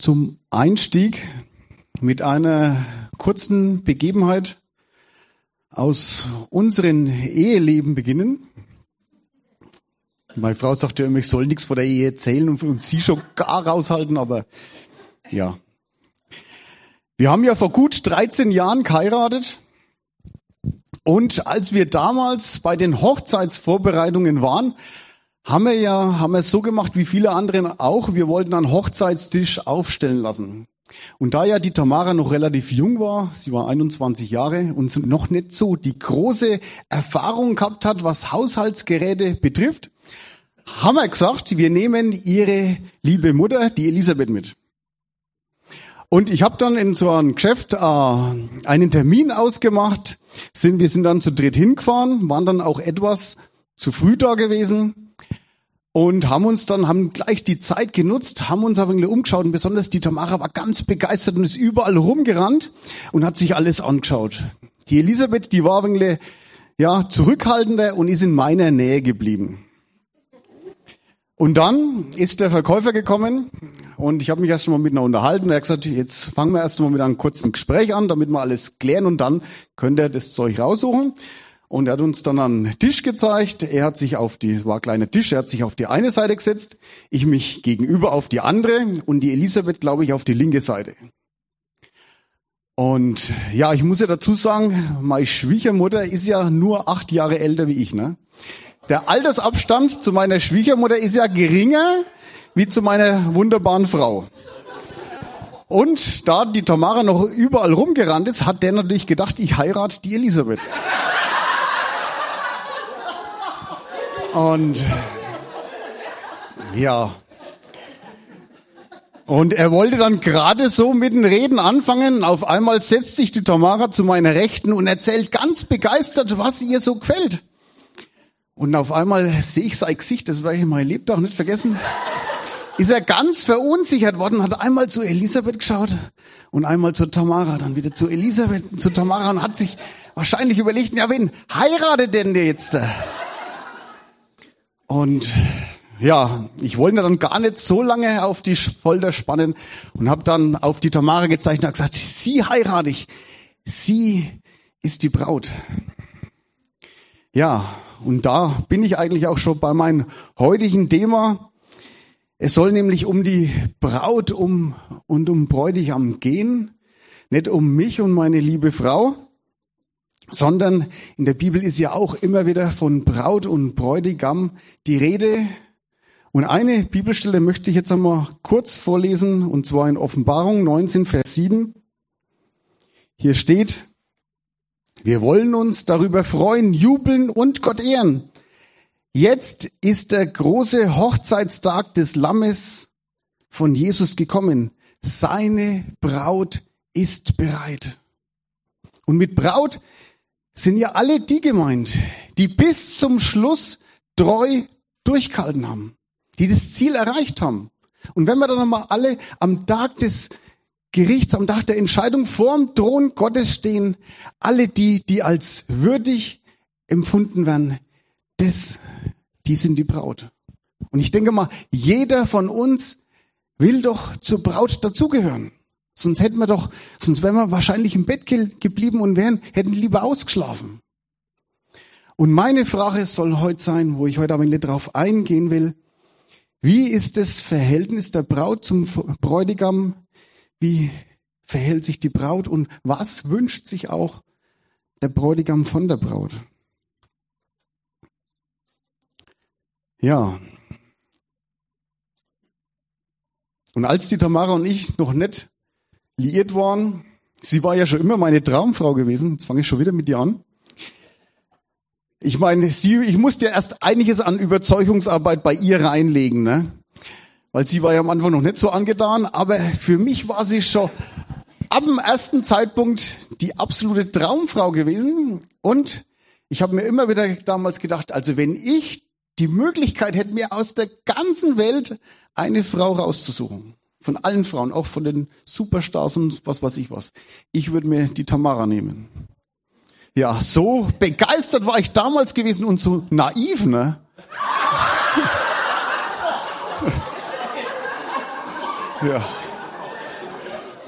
zum Einstieg mit einer kurzen Begebenheit aus unserem Eheleben beginnen. Meine Frau sagt ja immer, ich soll nichts von der Ehe erzählen und sie schon gar raushalten, aber ja. Wir haben ja vor gut 13 Jahren geheiratet und als wir damals bei den Hochzeitsvorbereitungen waren, haben wir es so gemacht wie viele andere auch. Wir wollten einen Hochzeitstisch aufstellen lassen. Und da ja die Tamara noch relativ jung war, sie war 21 Jahre und noch nicht so die große Erfahrung gehabt hat, was Haushaltsgeräte betrifft, haben wir gesagt, wir nehmen ihre liebe Mutter, die Elisabeth, mit. Und ich habe dann in so einem Geschäft einen Termin ausgemacht. Wir sind dann zu dritt hingefahren, waren dann auch etwas zu früh da gewesen. Und haben gleich die Zeit genutzt, haben uns aber umgeschaut und besonders die Tamara war ganz begeistert und ist überall rumgerannt und hat sich alles angeschaut. Die Elisabeth, die war zurückhaltender und ist in meiner Nähe geblieben. Und dann ist der Verkäufer gekommen und ich habe mich erst mal mit ihm unterhalten. Er hat gesagt, jetzt fangen wir erst mal mit einem kurzen Gespräch an, damit wir alles klären und dann könnt ihr das Zeug raussuchen. Und er hat uns dann einen Tisch gezeigt. Es war ein kleiner Tisch, er hat sich auf die eine Seite gesetzt, ich mich gegenüber auf die andere und die Elisabeth, glaube ich, auf die linke Seite. Und ja, ich muss ja dazu sagen, meine Schwiegermutter ist ja nur 8 Jahre älter wie ich, ne? Der Altersabstand zu meiner Schwiegermutter ist ja geringer wie zu meiner wunderbaren Frau. Und da die Tamara noch überall rumgerannt ist, hat der natürlich gedacht, ich heirate die Elisabeth. Und ja. Und er wollte dann gerade so mit den Reden anfangen. Auf einmal setzt sich die Tamara zu meiner Rechten und erzählt ganz begeistert, was ihr so gefällt. Und auf einmal sehe ich sein Gesicht, das werde ich mein Lebtag nicht vergessen. Ist er ganz verunsichert worden, hat einmal zu Elisabeth geschaut und einmal zu Tamara, dann wieder zu Elisabeth und zu Tamara und hat sich wahrscheinlich überlegt, ja, wen heiratet denn der jetzt da? Und ja, ich wollte dann gar nicht so lange auf die Folter spannen und habe dann auf die Tamara gezeigt und habe gesagt, sie heirate ich. Sie ist die Braut. Ja, und da bin ich eigentlich auch schon bei meinem heutigen Thema. Es soll nämlich um die Braut und um Bräutigam gehen. Nicht um mich und meine liebe Frau, sondern in der Bibel ist ja auch immer wieder von Braut und Bräutigam die Rede. Und eine Bibelstelle möchte ich jetzt einmal kurz vorlesen, und zwar in Offenbarung 19, Vers 7. Hier steht, wir wollen uns darüber freuen, jubeln und Gott ehren. Jetzt ist der große Hochzeitstag des Lammes von Jesus gekommen. Seine Braut ist bereit. Und mit Braut sind ja alle die gemeint, die bis zum Schluss treu durchgehalten haben, die das Ziel erreicht haben. Und wenn wir dann nochmal alle am Tag des Gerichts, am Tag der Entscheidung vorm Thron Gottes stehen, alle die als würdig empfunden werden, die sind die Braut. Und ich denke mal, jeder von uns will doch zur Braut dazugehören. Sonst wären wir wahrscheinlich im Bett geblieben und hätten lieber ausgeschlafen. Und meine Frage soll heute sein, wo ich heute aber nicht drauf eingehen will, wie ist das Verhältnis der Braut zum Bräutigam? Wie verhält sich die Braut und was wünscht sich auch der Bräutigam von der Braut? Ja. Und als die Tamara und ich noch nicht liiert waren, sie war ja schon immer meine Traumfrau gewesen, jetzt fange ich schon wieder mit dir an. Ich meine, ich musste ja erst einiges an Überzeugungsarbeit bei ihr reinlegen, ne? Weil sie war ja am Anfang noch nicht so angetan, aber für mich war sie schon ab dem ersten Zeitpunkt die absolute Traumfrau gewesen. Und ich habe mir immer wieder damals gedacht, also wenn ich die Möglichkeit hätte, mir aus der ganzen Welt eine Frau rauszusuchen, von allen Frauen, auch von den Superstars und was weiß ich was, ich würde mir die Tamara nehmen. Ja, so begeistert war ich damals gewesen und so naiv, ne? Ja.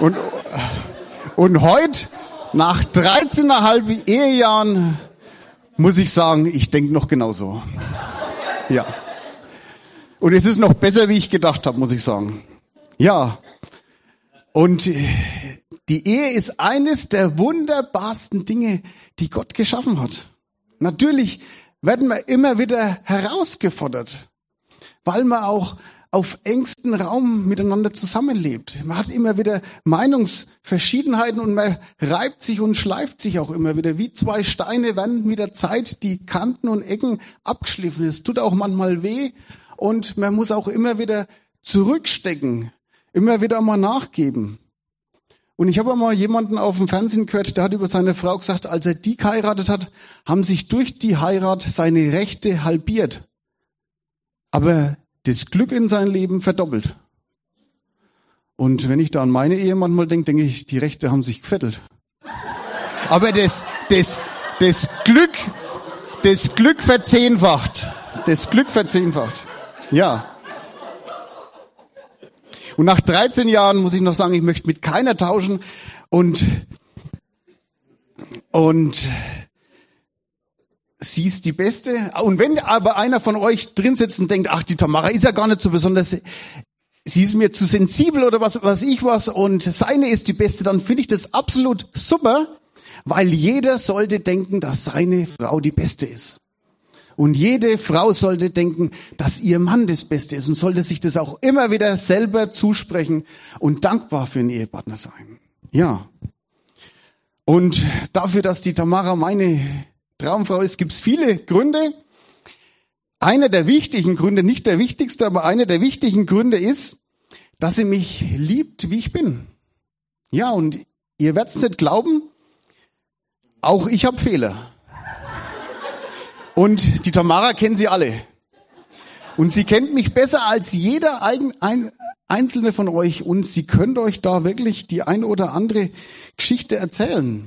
Und heute, nach 13,5 Ehejahren, muss ich sagen, ich denke noch genauso. Ja. Und es ist noch besser, wie ich gedacht habe, muss ich sagen. Ja. Und die Ehe ist eines der wunderbarsten Dinge, die Gott geschaffen hat. Natürlich werden wir immer wieder herausgefordert, weil man auch auf engstem Raum miteinander zusammenlebt. Man hat immer wieder Meinungsverschiedenheiten und man reibt sich und schleift sich auch immer wieder. Wie zwei Steine werden mit der Zeit die Kanten und Ecken abgeschliffen. Es tut auch manchmal weh und man muss auch immer wieder zurückstecken, immer wieder mal nachgeben. Und ich habe mal jemanden auf dem Fernsehen gehört, der hat über seine Frau gesagt, als er die geheiratet hat, haben sich durch die Heirat seine Rechte halbiert. Aber das Glück in sein Leben verdoppelt. Und wenn ich da an meine Ehe manchmal denke ich, die Rechte haben sich gefettelt. Aber das Glück verzehnfacht. Das Glück verzehnfacht. Ja. Und nach 13 Jahren muss ich noch sagen, ich möchte mit keiner tauschen und sie ist die Beste. Und wenn aber einer von euch drin sitzt und denkt, ach, die Tamara ist ja gar nicht so besonders, sie ist mir zu sensibel oder was und seine ist die Beste, dann finde ich das absolut super, weil jeder sollte denken, dass seine Frau die Beste ist. Und jede Frau sollte denken, dass ihr Mann das Beste ist und sollte sich das auch immer wieder selber zusprechen und dankbar für einen Ehepartner sein. Ja. Und dafür, dass die Tamara meine Traumfrau ist, gibt es viele Gründe. Einer der wichtigen Gründe, nicht der wichtigste, aber einer der wichtigen Gründe ist, dass sie mich liebt, wie ich bin. Ja, und ihr werdet es nicht glauben, auch ich habe Fehler. Und die Tamara kennen sie alle. Und sie kennt mich besser als jeder einzelne von euch. Und sie könnt euch da wirklich die ein oder andere Geschichte erzählen.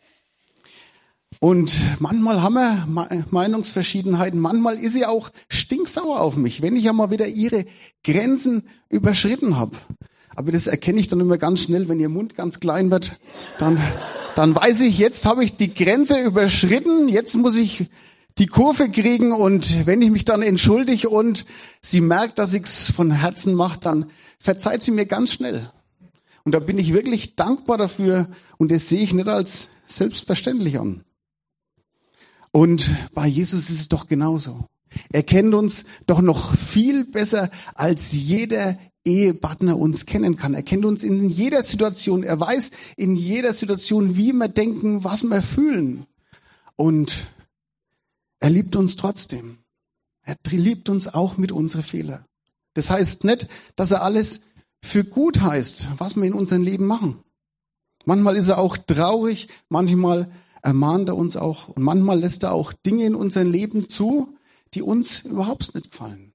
Und manchmal haben wir Meinungsverschiedenheiten. Manchmal ist sie auch stinksauer auf mich, wenn ich ja mal wieder ihre Grenzen überschritten habe. Aber das erkenne ich dann immer ganz schnell, wenn ihr Mund ganz klein wird. Dann weiß ich, jetzt habe ich die Grenze überschritten. Jetzt muss ich die Kurve kriegen und wenn ich mich dann entschuldige und sie merkt, dass ich's von Herzen mache, dann verzeiht sie mir ganz schnell. Und da bin ich wirklich dankbar dafür und das sehe ich nicht als selbstverständlich an. Und bei Jesus ist es doch genauso. Er kennt uns doch noch viel besser, als jeder Ehepartner uns kennen kann. Er kennt uns in jeder Situation. Er weiß in jeder Situation, wie wir denken, was wir fühlen. Und er liebt uns trotzdem. Er liebt uns auch mit unseren Fehlern. Das heißt nicht, dass er alles für gut heißt, was wir in unserem Leben machen. Manchmal ist er auch traurig, manchmal ermahnt er uns auch und manchmal lässt er auch Dinge in unserem Leben zu, die uns überhaupt nicht gefallen.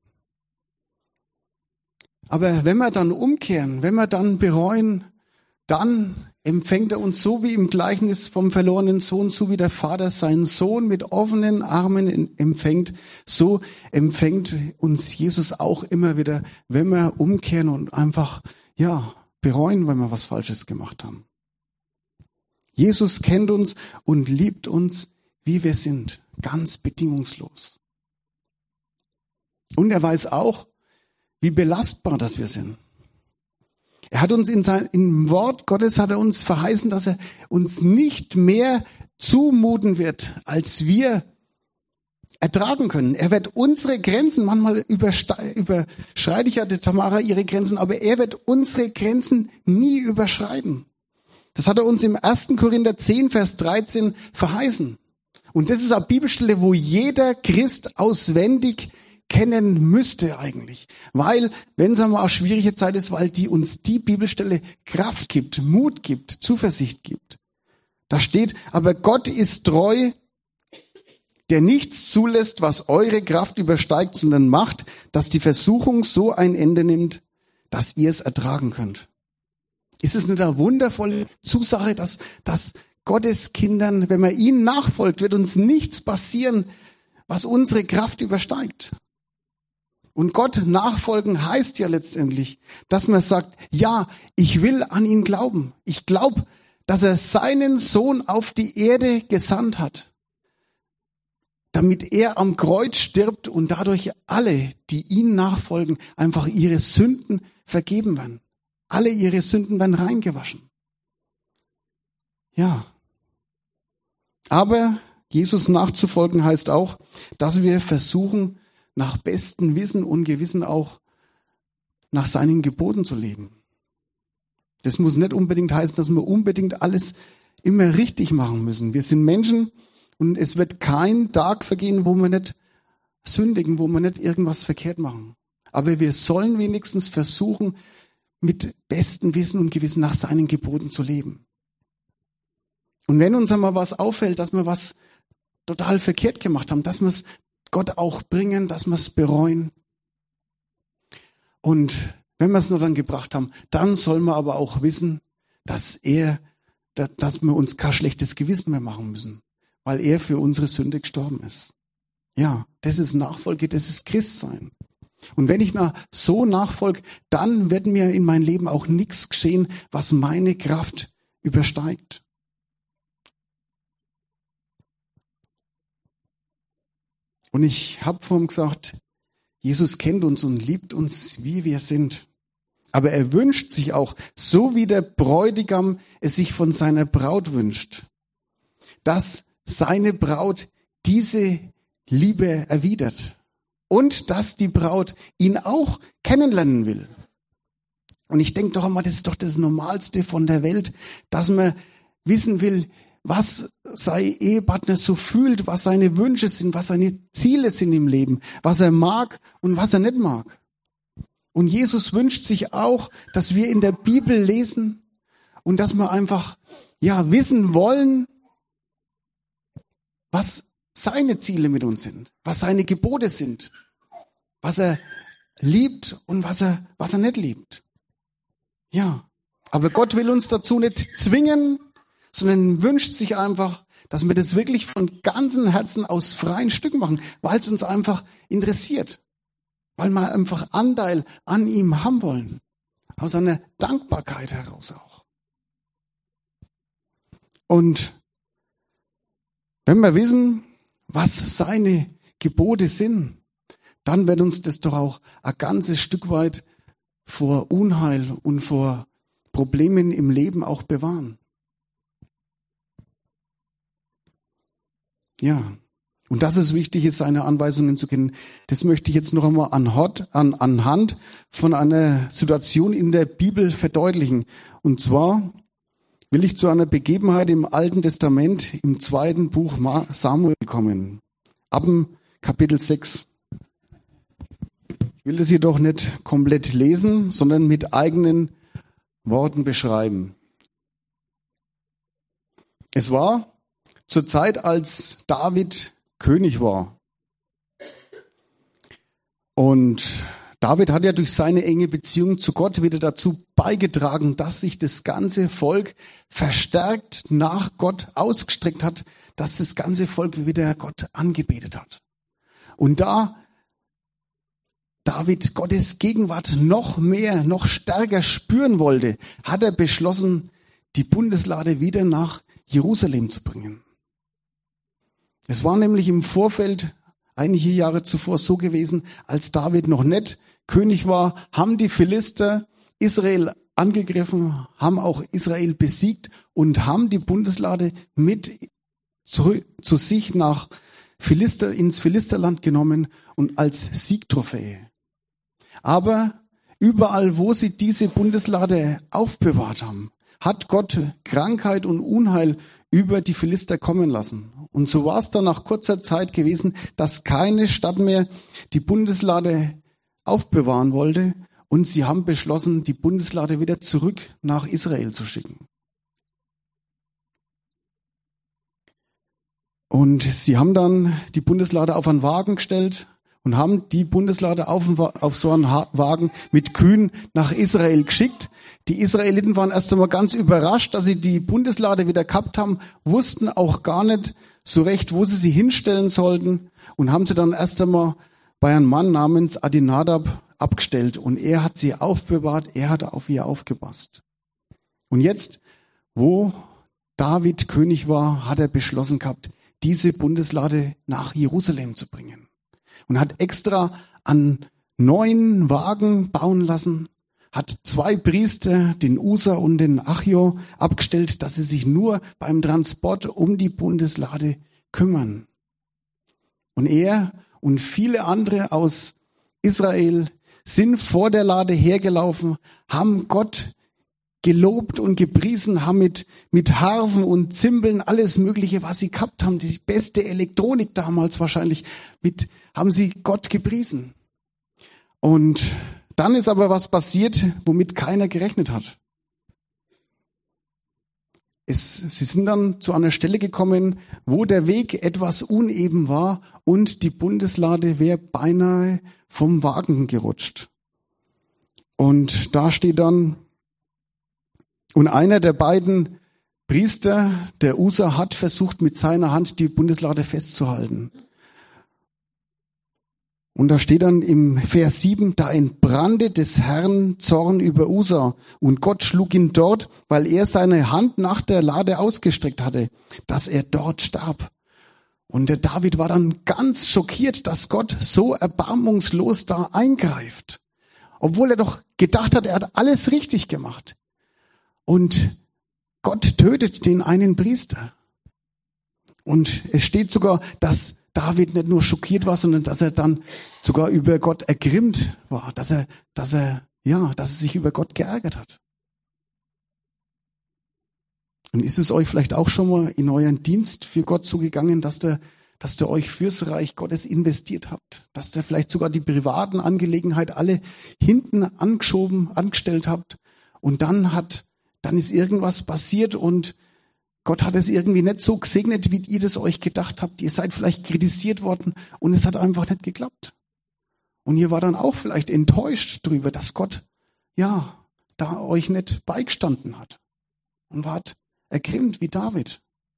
Aber wenn wir dann umkehren, wenn wir dann bereuen, dann empfängt er uns so wie im Gleichnis vom verlorenen Sohn, so wie der Vater seinen Sohn mit offenen Armen empfängt, so empfängt uns Jesus auch immer wieder, wenn wir umkehren und einfach, bereuen, wenn wir was Falsches gemacht haben. Jesus kennt uns und liebt uns, wie wir sind, ganz bedingungslos. Und er weiß auch, wie belastbar das wir sind. Er hat uns im Wort Gottes hat er uns verheißen, dass er uns nicht mehr zumuten wird, als wir ertragen können. Er wird unsere Grenzen, manchmal überschreitet ja der Tamara ihre Grenzen, aber er wird unsere Grenzen nie überschreiten. Das hat er uns im 1. Korinther 10, Vers 13 verheißen. Und das ist eine Bibelstelle, wo jeder Christ auswendig kennen müsste eigentlich. Weil, wenn es einmal eine schwierige Zeit ist, weil die uns die Bibelstelle Kraft gibt, Mut gibt, Zuversicht gibt. Da steht, aber Gott ist treu, der nichts zulässt, was eure Kraft übersteigt, sondern macht, dass die Versuchung so ein Ende nimmt, dass ihr es ertragen könnt. Ist es nicht eine wundervolle Zusache, dass Gottes Kindern, wenn man ihnen nachfolgt, wird uns nichts passieren, was unsere Kraft übersteigt. Und Gott nachfolgen heißt ja letztendlich, dass man sagt, ja, ich will an ihn glauben. Ich glaube, dass er seinen Sohn auf die Erde gesandt hat, damit er am Kreuz stirbt und dadurch alle, die ihn nachfolgen, einfach ihre Sünden vergeben werden. Alle ihre Sünden werden reingewaschen. Ja. Aber Jesus nachzufolgen heißt auch, dass wir versuchen, nach bestem Wissen und Gewissen auch nach seinen Geboten zu leben. Das muss nicht unbedingt heißen, dass wir unbedingt alles immer richtig machen müssen. Wir sind Menschen und es wird kein Tag vergehen, wo wir nicht sündigen, wo wir nicht irgendwas verkehrt machen. Aber wir sollen wenigstens versuchen, mit bestem Wissen und Gewissen nach seinen Geboten zu leben. Und wenn uns einmal was auffällt, dass wir was total verkehrt gemacht haben, dass wir es Gott auch bringen, dass wir es bereuen. Und wenn wir es nur dann gebracht haben, dann sollen wir aber auch wissen, dass wir uns kein schlechtes Gewissen mehr machen müssen, weil er für unsere Sünde gestorben ist. Ja, das ist Nachfolge, das ist Christsein. Und wenn ich so nachfolge, dann wird mir in meinem Leben auch nichts geschehen, was meine Kraft übersteigt. Und ich habe vorhin gesagt, Jesus kennt uns und liebt uns, wie wir sind. Aber er wünscht sich auch, so wie der Bräutigam es sich von seiner Braut wünscht, dass seine Braut diese Liebe erwidert und dass die Braut ihn auch kennenlernen will. Und ich denke doch einmal, das ist doch das Normalste von der Welt, dass man wissen will, was sein Ehepartner so fühlt, was seine Wünsche sind, was seine Ziele sind im Leben, was er mag und was er nicht mag. Und Jesus wünscht sich auch, dass wir in der Bibel lesen und dass wir einfach wissen wollen, was seine Ziele mit uns sind, was seine Gebote sind, was er liebt und was er nicht liebt. Ja, aber Gott will uns dazu nicht zwingen, sondern wünscht sich einfach, dass wir das wirklich von ganzem Herzen aus freien Stücken machen, weil es uns einfach interessiert, weil wir einfach Anteil an ihm haben wollen, aus einer Dankbarkeit heraus auch. Und wenn wir wissen, was seine Gebote sind, dann wird uns das doch auch ein ganzes Stück weit vor Unheil und vor Problemen im Leben auch bewahren. Ja, und dass es wichtig ist, seine Anweisungen zu kennen, das möchte ich jetzt noch einmal anhand von einer Situation in der Bibel verdeutlichen. Und zwar will ich zu einer Begebenheit im Alten Testament, im 2. Buch Samuel kommen, ab dem Kapitel 6. Ich will das jedoch nicht komplett lesen, sondern mit eigenen Worten beschreiben. Es war zur Zeit, als David König war. Und David hat ja durch seine enge Beziehung zu Gott wieder dazu beigetragen, dass sich das ganze Volk verstärkt nach Gott ausgestreckt hat, dass das ganze Volk wieder Gott angebetet hat. Und da David Gottes Gegenwart noch mehr, noch stärker spüren wollte, hat er beschlossen, die Bundeslade wieder nach Jerusalem zu bringen. Es war nämlich im Vorfeld, einige Jahre zuvor so gewesen, als David noch nicht König war, haben die Philister Israel angegriffen, haben auch Israel besiegt und haben die Bundeslade mit zurück zu sich ins Philisterland genommen und als Siegtrophäe. Aber überall, wo sie diese Bundeslade aufbewahrt haben, hat Gott Krankheit und Unheil über die Philister kommen lassen. Und so war es dann nach kurzer Zeit gewesen, dass keine Stadt mehr die Bundeslade aufbewahren wollte. Und sie haben beschlossen, die Bundeslade wieder zurück nach Israel zu schicken. Und sie haben dann die Bundeslade auf einen Wagen gestellt und haben die Bundeslade auf so einen Wagen mit Kühen nach Israel geschickt. Die Israeliten waren erst einmal ganz überrascht, dass sie die Bundeslade wieder gehabt haben, wussten auch gar nicht so recht, wo sie hinstellen sollten und haben sie dann erst einmal bei einem Mann namens Adinadab abgestellt und er hat sie aufbewahrt, er hat auf ihr aufgepasst. Und jetzt, wo David König war, hat er beschlossen gehabt, diese Bundeslade nach Jerusalem zu bringen. Und hat extra an 9 Wagen bauen lassen, hat 2 Priester, den Usa und den Achio, abgestellt, dass sie sich nur beim Transport um die Bundeslade kümmern. Und er und viele andere aus Israel sind vor der Lade hergelaufen, haben Gott gelobt und gepriesen, haben mit Harfen und Zimbeln alles Mögliche, was sie gehabt haben, die beste Elektronik damals wahrscheinlich, haben sie Gott gepriesen. Und dann ist aber was passiert, womit keiner gerechnet hat. Sie sind dann zu einer Stelle gekommen, wo der Weg etwas uneben war und die Bundeslade wäre beinahe vom Wagen gerutscht. Und da steht dann, und einer der beiden Priester, der Usa, hat versucht, mit seiner Hand die Bundeslade festzuhalten. Und da steht dann im Vers 7, da entbrannte des Herrn Zorn über Usa und Gott schlug ihn dort, weil er seine Hand nach der Lade ausgestreckt hatte, dass er dort starb. Und der David war dann ganz schockiert, dass Gott so erbarmungslos da eingreift. Obwohl er doch gedacht hat, er hat alles richtig gemacht. Und Gott tötet den einen Priester. Und es steht sogar, dass David nicht nur schockiert war, sondern dass er dann sogar über Gott ergrimmt war, dass er sich über Gott geärgert hat. Und ist es euch vielleicht auch schon mal in euren Dienst für Gott so gegangen, dass ihr euch fürs Reich Gottes investiert habt, dass ihr vielleicht sogar die privaten Angelegenheiten alle hinten angestellt habt und dann ist irgendwas passiert und Gott hat es irgendwie nicht so gesegnet, wie ihr das euch gedacht habt. Ihr seid vielleicht kritisiert worden und es hat einfach nicht geklappt. Und ihr war dann auch vielleicht enttäuscht darüber, dass Gott, da euch nicht beigestanden hat. Und wart ergrimmt wie David.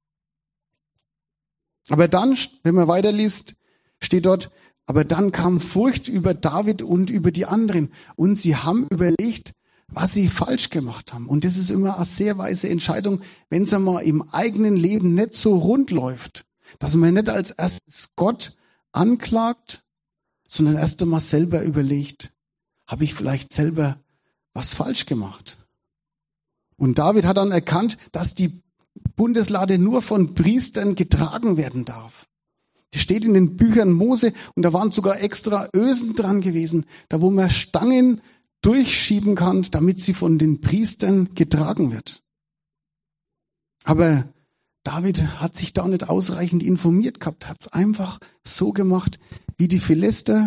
Aber dann, wenn man weiterliest, steht dort, aber dann kam Furcht über David und über die anderen. Und sie haben überlegt, was sie falsch gemacht haben. Und das ist immer eine sehr weise Entscheidung, wenn es einmal im eigenen Leben nicht so rund läuft, dass man nicht als erstes Gott anklagt, sondern erst einmal selber überlegt, habe ich vielleicht selber was falsch gemacht? Und David hat dann erkannt, dass die Bundeslade nur von Priestern getragen werden darf. Die steht in den Büchern Mose und da waren sogar extra Ösen dran gewesen, da wo man Stangen durchschieben kann, damit sie von den Priestern getragen wird. Aber David hat sich da nicht ausreichend informiert gehabt, hat es einfach so gemacht wie die Philister.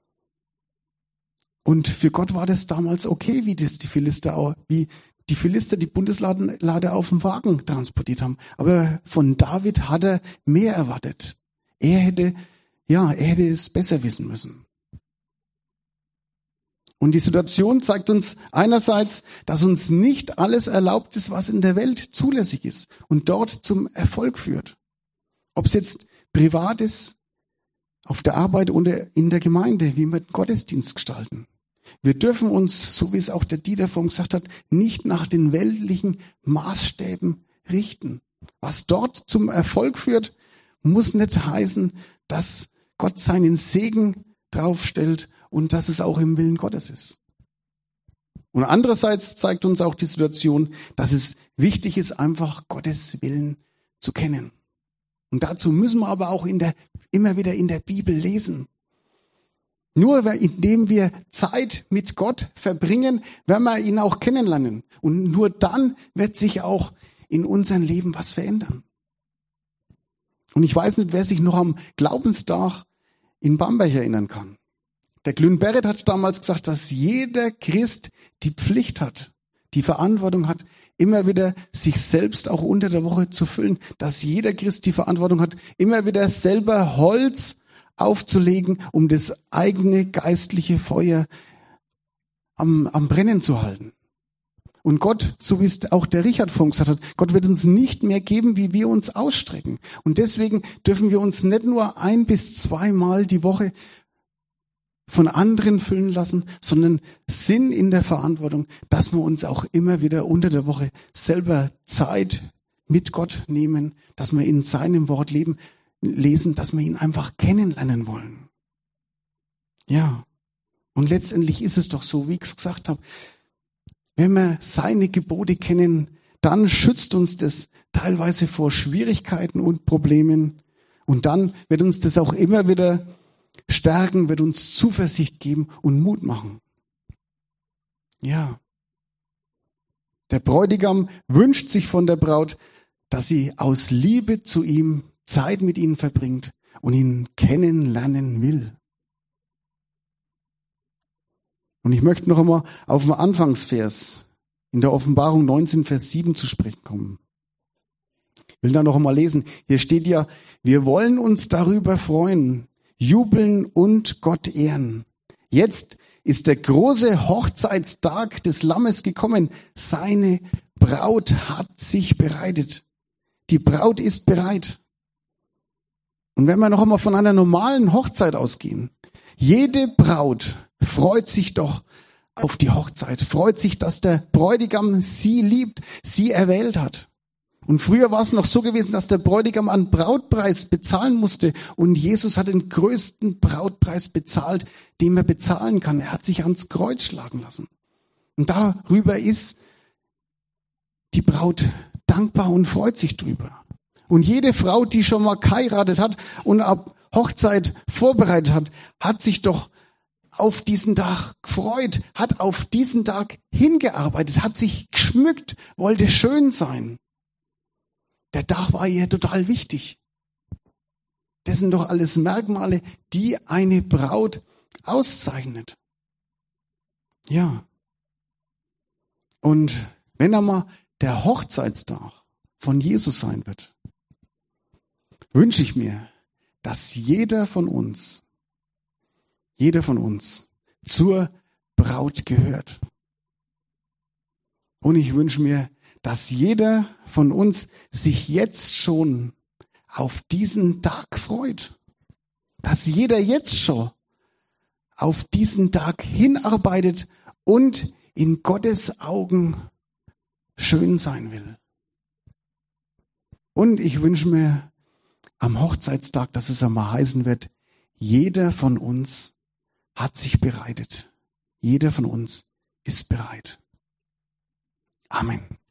Und für Gott war das damals okay, wie die Philister die Bundeslade auf dem Wagen transportiert haben. Aber von David hat er mehr erwartet. Er hätte es besser wissen müssen. Und die Situation zeigt uns einerseits, dass uns nicht alles erlaubt ist, was in der Welt zulässig ist und dort zum Erfolg führt. Ob es jetzt privat ist, auf der Arbeit oder in der Gemeinde, wie wir den Gottesdienst gestalten. Wir dürfen uns, so wie es auch der Dieter vorhin gesagt hat, nicht nach den weltlichen Maßstäben richten. Was dort zum Erfolg führt, muss nicht heißen, dass Gott seinen Segen draufstellt und dass es auch im Willen Gottes ist. Und andererseits zeigt uns auch die Situation, dass es wichtig ist, einfach Gottes Willen zu kennen. Und dazu müssen wir aber auch immer wieder in der Bibel lesen. Nur indem wir Zeit mit Gott verbringen, werden wir ihn auch kennenlernen. Und nur dann wird sich auch in unserem Leben was verändern. Und ich weiß nicht, wer sich noch am Glaubenstag in Bamberg erinnern kann. Der Glyn Barrett hat damals gesagt, dass jeder Christ die Pflicht hat, die Verantwortung hat, immer wieder sich selbst auch unter der Woche zu füllen. Dass jeder Christ die Verantwortung hat, immer wieder selber Holz aufzulegen, um das eigene geistliche Feuer am Brennen zu halten. Und Gott, so wie es auch der Richard vorhin gesagt hat, Gott wird uns nicht mehr geben, wie wir uns ausstrecken. Und deswegen dürfen wir uns nicht nur 1 bis 2 Mal die Woche von anderen füllen lassen, sondern sind in der Verantwortung, dass wir uns auch immer wieder unter der Woche selber Zeit mit Gott nehmen, dass wir in seinem Wort lesen, dass wir ihn einfach kennenlernen wollen. Ja, und letztendlich ist es doch so, wie ich es gesagt habe, wenn wir seine Gebote kennen, dann schützt uns das teilweise vor Schwierigkeiten und Problemen. Und dann wird uns das auch immer wieder stärken, wird uns Zuversicht geben und Mut machen. Ja. Der Bräutigam wünscht sich von der Braut, dass sie aus Liebe zu ihm Zeit mit ihm verbringt und ihn kennenlernen will. Und ich möchte noch einmal auf den Anfangsvers in der Offenbarung 19, Vers 7 zu sprechen kommen. Ich will da noch einmal lesen. Hier steht ja, wir wollen uns darüber freuen, jubeln und Gott ehren. Jetzt ist der große Hochzeitstag des Lammes gekommen. Seine Braut hat sich bereitet. Die Braut ist bereit. Und wenn wir noch einmal von einer normalen Hochzeit ausgehen, jede Braut freut sich doch auf die Hochzeit, freut sich, dass der Bräutigam sie liebt, sie erwählt hat. Und früher war es noch so gewesen, dass der Bräutigam einen Brautpreis bezahlen musste. Und Jesus hat den größten Brautpreis bezahlt, den man bezahlen kann. Er hat sich ans Kreuz schlagen lassen. Und darüber ist die Braut dankbar und freut sich drüber. Und jede Frau, die schon mal geheiratet hat und ab Hochzeit vorbereitet hat, hat sich doch auf diesen Tag gefreut, hat auf diesen Tag hingearbeitet, hat sich geschmückt, wollte schön sein. Der Tag war ihr total wichtig. Das sind doch alles Merkmale, die eine Braut auszeichnet. Ja. Und wenn einmal der Hochzeitstag von Jesus sein wird, wünsche ich mir, dass jeder von uns zur Braut gehört. Und ich wünsche mir, dass jeder von uns sich jetzt schon auf diesen Tag freut. Dass jeder jetzt schon auf diesen Tag hinarbeitet und in Gottes Augen schön sein will. Und ich wünsche mir am Hochzeitstag, dass es einmal heißen wird, jeder von uns hat sich bereitet. Jeder von uns ist bereit. Amen.